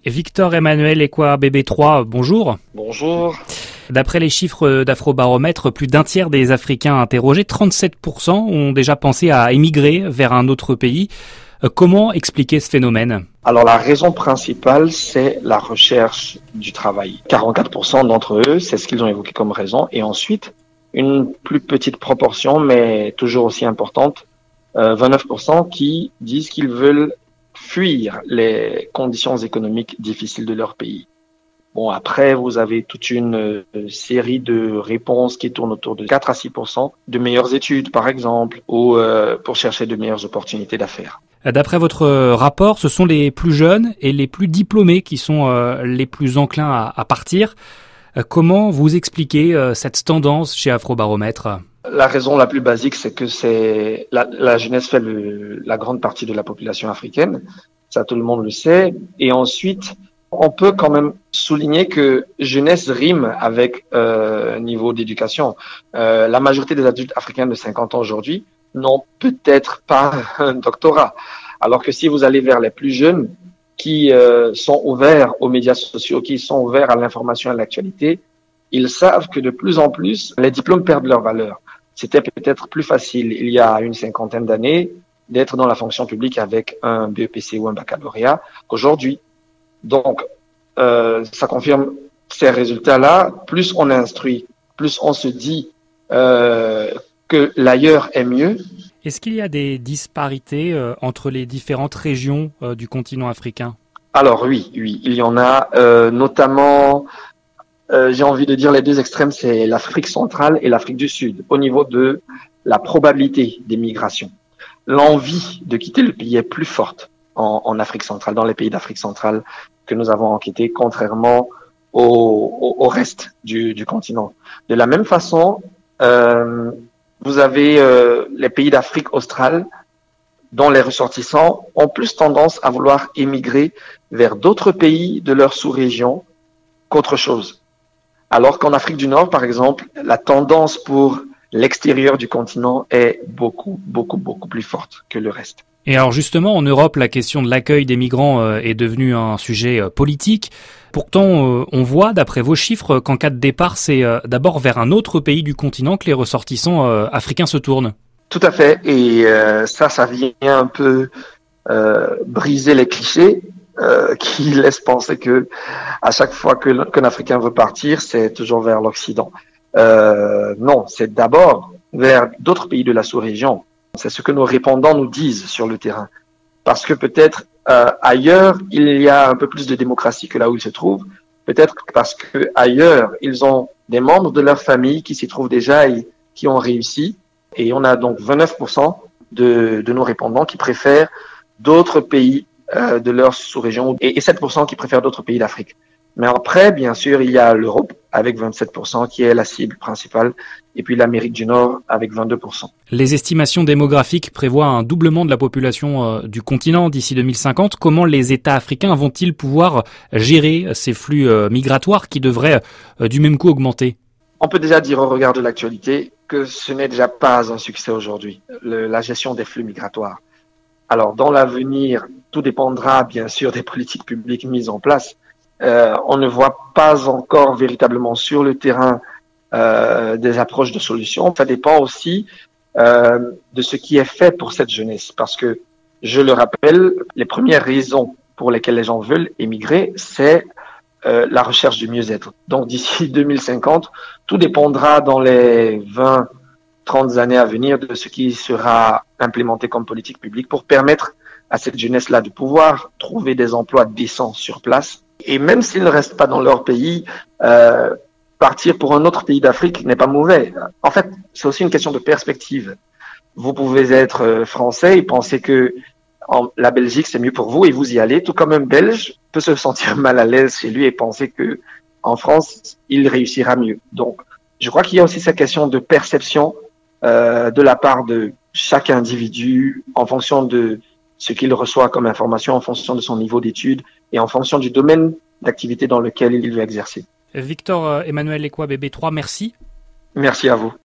Victor Emmanuel Ekwa BB3, bonjour. Bonjour. D'après les chiffres d'Afrobaromètre, plus d'un tiers des Africains interrogés, 37%, ont déjà pensé à émigrer vers un autre pays. Comment expliquer ce phénomène ? Alors la raison principale, c'est la recherche du travail. 44% d'entre eux, c'est ce qu'ils ont évoqué comme raison. Et ensuite, une plus petite proportion, mais toujours aussi importante, 29% qui disent qu'ils veulent fuir les conditions économiques difficiles de leur pays. Bon, après, vous avez toute une série de réponses qui tournent autour de 4 à 6% de meilleures études, par exemple, ou pour chercher de meilleures opportunités d'affaires. D'après votre rapport, ce sont les plus jeunes et les plus diplômés qui sont les plus enclins à partir. Comment vous expliquez cette tendance chez Afrobaromètre ? La raison la plus basique, c'est que la jeunesse fait la grande partie de la population africaine. Ça, tout le monde le sait. Et ensuite, on peut quand même souligner que jeunesse rime avec niveau d'éducation. La majorité des adultes africains de 50 ans aujourd'hui n'ont peut-être pas un doctorat. Alors que si vous allez vers les plus jeunes qui sont ouverts aux médias sociaux, qui sont ouverts à l'information et à l'actualité, ils savent que de plus en plus, les diplômes perdent leur valeur. C'était peut-être plus facile il y a une cinquantaine d'années d'être dans la fonction publique avec un BEPC ou un baccalauréat qu'aujourd'hui. Donc, ça confirme ces résultats-là. Plus on instruit, plus on se dit que l'ailleurs est mieux. Est-ce qu'il y a des disparités entre les différentes régions du continent africain ? Alors oui, il y en a, notamment, j'ai envie de dire les deux extrêmes, c'est l'Afrique centrale et l'Afrique du Sud, au niveau de la probabilité des migrations. L'envie de quitter le pays est plus forte en Afrique centrale, dans les pays d'Afrique centrale que nous avons enquêté, contrairement au reste du continent. De la même façon, vous avez les pays d'Afrique australe dont les ressortissants ont plus tendance à vouloir émigrer vers d'autres pays de leur sous-région qu'autre chose. Alors qu'en Afrique du Nord, par exemple, la tendance pour l'extérieur du continent est beaucoup plus forte que le reste. Et alors justement, en Europe, la question de l'accueil des migrants est devenue un sujet politique. Pourtant, on voit, d'après vos chiffres, qu'en cas de départ, c'est d'abord vers un autre pays du continent que les ressortissants africains se tournent. Tout à fait. Et ça vient un peu briser les clichés qui laissent penser que à chaque fois qu'un Africain veut partir, c'est toujours vers l'Occident. Non, c'est d'abord vers d'autres pays de la sous-région. C'est ce que nos répondants nous disent sur le terrain. Parce que peut-être ailleurs, il y a un peu plus de démocratie que là où ils se trouvent. Peut-être parce que ailleurs, ils ont des membres de leur famille qui s'y trouvent déjà et qui ont réussi. Et on a donc 29% de nos répondants qui préfèrent d'autres pays de leur sous-région et 7% qui préfèrent d'autres pays d'Afrique. Mais après, bien sûr, il y a l'Europe avec 27% qui est la cible principale et puis l'Amérique du Nord avec 22%. Les estimations démographiques prévoient un doublement de la population du continent d'ici 2050. Comment les États africains vont-ils pouvoir gérer ces flux migratoires qui devraient du même coup augmenter ? On peut déjà dire au regard de l'actualité que ce n'est déjà pas un succès aujourd'hui, la gestion des flux migratoires. Alors, dans l'avenir, tout dépendra bien sûr des politiques publiques mises en place. On ne voit pas encore véritablement sur le terrain des approches de solutions. Ça dépend aussi de ce qui est fait pour cette jeunesse. Parce que, je le rappelle, les premières raisons pour lesquelles les gens veulent émigrer, c'est la recherche du mieux-être. Donc, d'ici 2050, tout dépendra dans les 20-30 années à venir de ce qui sera implémenté comme politique publique pour permettre à cette jeunesse-là de pouvoir trouver des emplois décents sur place. Et même s'ils ne restent pas dans leur pays, partir pour un autre pays d'Afrique n'est pas mauvais. En fait, c'est aussi une question de perspective. Vous pouvez être français et penser que la Belgique, c'est mieux pour vous et vous y allez, tout comme un Belge peut se sentir mal à l'aise chez lui et penser que en France, il réussira mieux. Donc, je crois qu'il y a aussi cette question de perception de la part de chaque individu en fonction de ce qu'il reçoit comme information, en fonction de son niveau d'études et en fonction du domaine d'activité dans lequel il veut exercer. Victor Emmanuel Ekwa BB3, merci. Merci à vous.